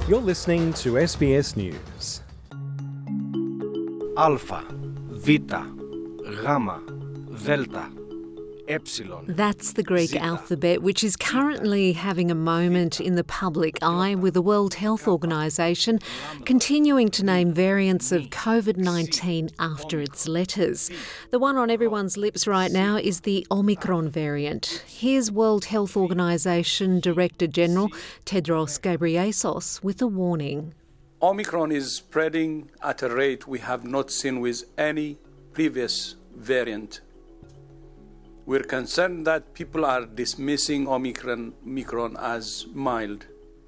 You're listening to SBS News. Alpha, Vita, Gamma, Delta, Epsilon. That's the Greek Zeta, alphabet, which is currently having a moment in the public eye, with the World Health Organization continuing to name variants of COVID-19 after its letters. The one on everyone's lips right now is the Omicron variant. Here's World Health Organization Director General Tedros Ghebreyesus with a warning. Omicron is spreading at a rate we have not seen with any previous variant. We're concerned that people are dismissing Omicron as mild.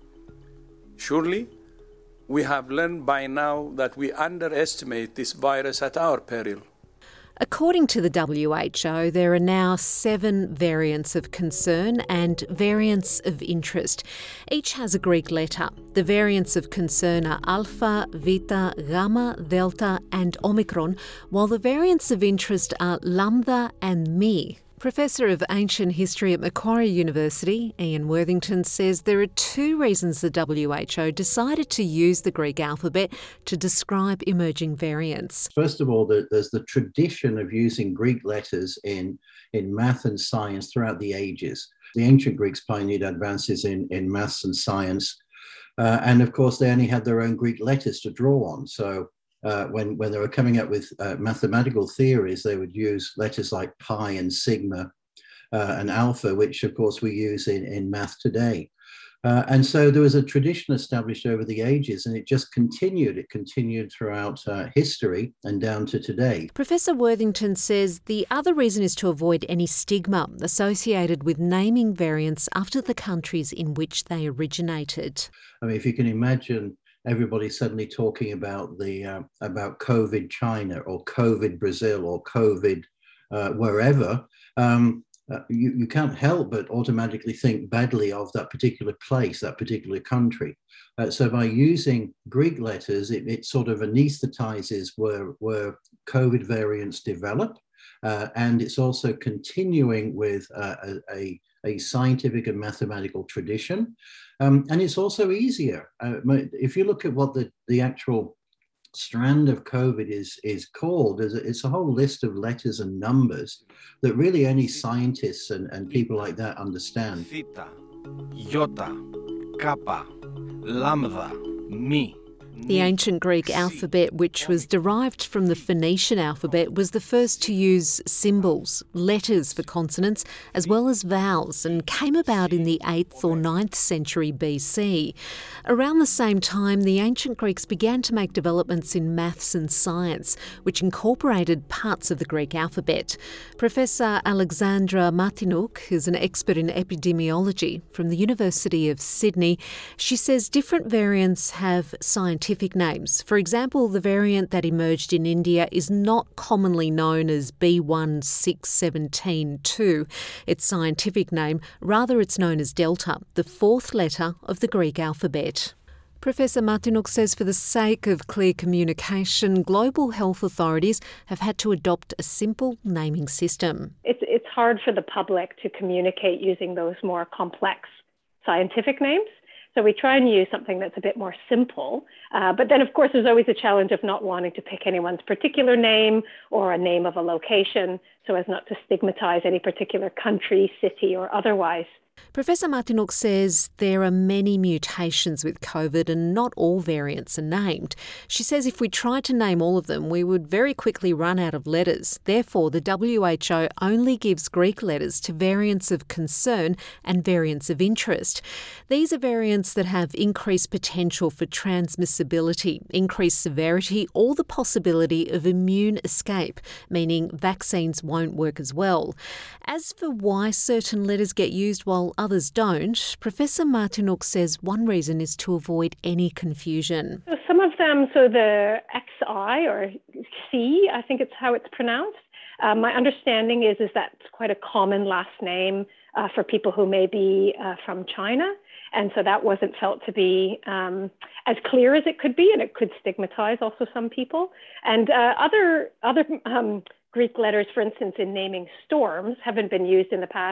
Surely, we have learned by now that we underestimate this virus at our peril. According to the WHO, there are now 7 variants of concern and variants of interest. Each has a Greek letter. The variants of concern are Alpha, Vita, Gamma, Delta and Omicron, while the variants of interest are Lambda and Mi. Professor of Ancient History at Macquarie University, Ian Worthington, says there are 2 reasons the WHO decided to use the Greek alphabet to describe emerging variants. First of all, there's the tradition of using Greek letters in math and science throughout the ages. The ancient Greeks pioneered advances in maths and science, and of course they only had their own Greek letters to draw on. So when they were coming up with mathematical theories, they would use letters like pi and sigma and alpha, which of course we use in math today. And so there was a tradition established over the ages, and it just continued. It continued throughout history and down to today. Professor Worthington says the other reason is to avoid any stigma associated with naming variants after the countries in which they originated. I mean, if you can imagine everybody suddenly talking about about COVID China or COVID Brazil or COVID wherever, you can't help but automatically think badly of that particular place, that particular country. So by using Greek letters, it sort of anesthetizes where COVID variants develop, and it's also continuing with a scientific and mathematical tradition. And it's also easier. If you look at what the actual strand of COVID is called, it's a whole list of letters and numbers that really only scientists and people like that understand. Theta, Iota, Kappa, Lambda, Mi. The ancient Greek alphabet, which was derived from the Phoenician alphabet, was the first to use symbols, letters for consonants, as well as vowels, and came about in the 8th or 9th century BC. Around the same time, the ancient Greeks began to make developments in maths and science, which incorporated parts of the Greek alphabet. Professor Alexandra Martinouk is an expert in epidemiology from the University of Sydney. She says different variants have scientific names. For example, the variant that emerged in India is not commonly known as B16172, its scientific name. Rather, it's known as Delta, the 4th letter of the Greek alphabet. Professor Martinouk says for the sake of clear communication, global health authorities have had to adopt a simple naming system. It's hard for the public to communicate using those more complex scientific names. So we try and use something that's a bit more simple. But then, of course, there's always a challenge of not wanting to pick anyone's particular name or a name of a location so as not to stigmatize any particular country, city, or otherwise. Professor Martinouk says there are many mutations with COVID and not all variants are named. She says if we tried to name all of them, we would very quickly run out of letters. Therefore, the WHO only gives Greek letters to variants of concern and variants of interest. These are variants that have increased potential for transmissibility, increased severity, or the possibility of immune escape, meaning vaccines won't work as well. As for why certain letters get used while others don't, Professor Martinouk says one reason is to avoid any confusion. So some of them, so the XI or C, I think it's how it's pronounced. My understanding is that's quite a common last name for people who may be from China. And so that wasn't felt to be as clear as it could be, and it could stigmatize also some people. And other Greek letters, for instance, in naming storms, haven't been used in the past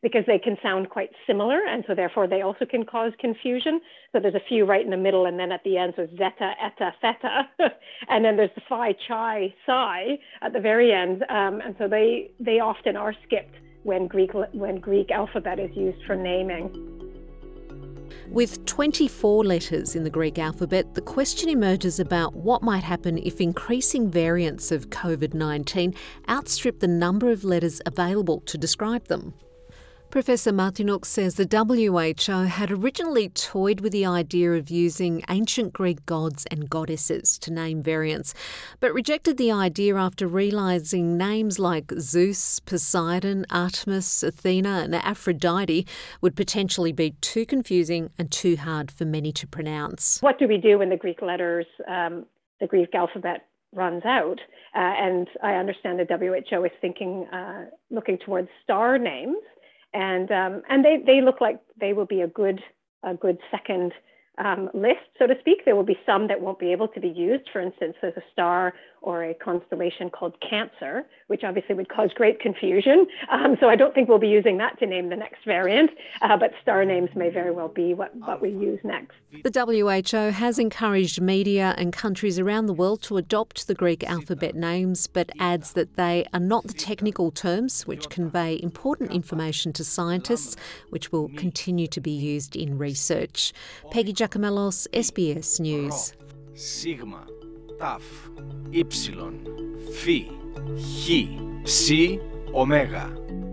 because they can sound quite similar, and so therefore they also can cause confusion. So there's a few right in the middle, and then at the end, so zeta, eta, theta, and then there's the phi, chi, psi at the very end, and so they often are skipped when Greek alphabet is used for naming. With 24 letters in the Greek alphabet, the question emerges about what might happen if increasing variants of COVID-19 outstrip the number of letters available to describe them. Professor Martinouk says the WHO had originally toyed with the idea of using ancient Greek gods and goddesses to name variants, but rejected the idea after realising names like Zeus, Poseidon, Artemis, Athena and Aphrodite would potentially be too confusing and too hard for many to pronounce. What do we do when the Greek letters, the Greek alphabet runs out? And I understand the WHO is thinking, looking towards star names. And they look like they will be a good second list, so to speak. There will be some that won't be able to be used. For instance, there's a star or a constellation called Cancer, which obviously would cause great confusion. So I don't think we'll be using that to name the next variant, but star names may very well be what we use next. The WHO has encouraged media and countries around the world to adopt the Greek alphabet names, but adds that they are not the technical terms which convey important information to scientists, which will continue to be used in research. Peggy Giacomellos, SBS News. Sigma, Taf, Y, Phi, Chi, Psi, Omega.